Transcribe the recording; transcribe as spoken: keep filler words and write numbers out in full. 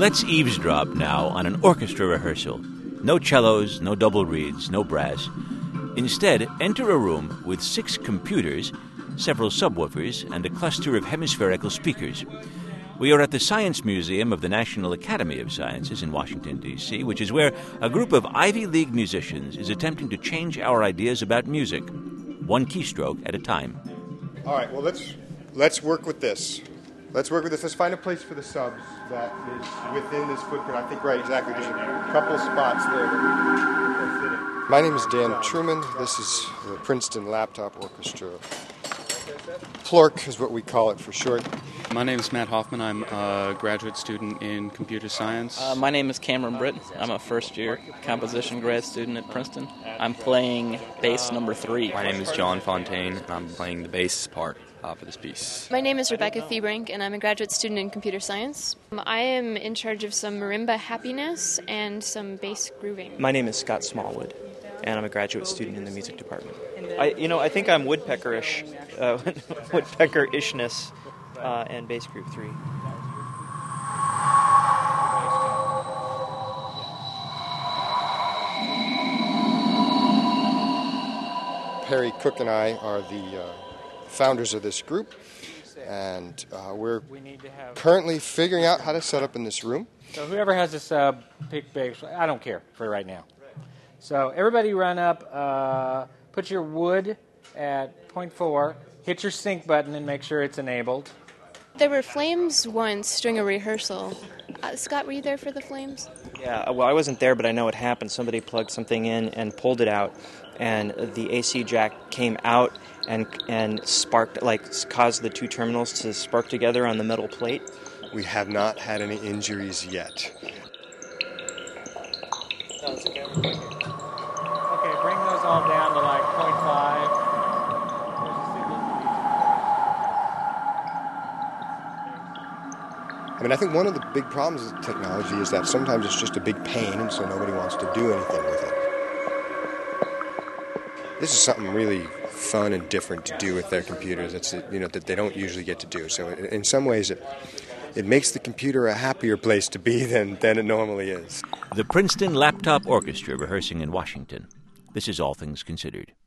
Let's eavesdrop now on an orchestra rehearsal. No cellos, no double reeds, no brass. Instead, enter a room with six computers, several subwoofers, and a cluster of hemispherical speakers. We are at the Science Museum of the National Academy of Sciences in Washington, D C, which is where a group of Ivy League musicians is attempting to change our ideas about music, one keystroke at a time. All right, well, let's let's work with this. Let's work with this. Let's find a place for the subs that is within this footprint. I think, right, exactly. There's a couple spots there that fit in. My name is Dan Truman. This is the Princeton Laptop Orchestra. Plork is what we call it for short. My name is Matt Hoffman. I'm a graduate student in computer science. Uh, my name is Cameron Britt. I'm a first-year composition grad student at Princeton. I'm playing bass number three. My name is John Fontaine, and I'm playing the bass part uh, for this piece. My name is Rebecca Thiebrink, and I'm a graduate student in computer science. Um, I am in charge of some marimba happiness and some bass grooving. My name is Scott Smallwood, and I'm a graduate student in the music department. I, you know, I think I'm woodpeckerish, uh, woodpecker-ishness, uh, and bass group three. Perry Cook and I are the uh, founders of this group, and uh, we're currently figuring out how to set up in this room. So whoever has a sub, pick bass. I don't care for right now. So everybody run up, uh, put your wood at point four, hit your sync button and make sure it's enabled. There were flames once during a rehearsal. Uh, Scott, were you there for the flames? Yeah, well, I wasn't there, but I know what happened. Somebody plugged something in and pulled it out, and the A C jack came out and and sparked, like, caused the two terminals to spark together on the metal plate. We have not had any injuries yet. Oh, it's okay. Okay, bring those all down to like point five. I mean, I think one of the big problems with technology is that sometimes it's just a big pain, and so nobody wants to do anything with it. This is something really fun and different to do with their computers. It's, you know, that they don't usually get to do. So in some ways, it it makes the computer a happier place to be than, than it normally is. The Princeton Laptop Orchestra rehearsing in Washington. This is All Things Considered.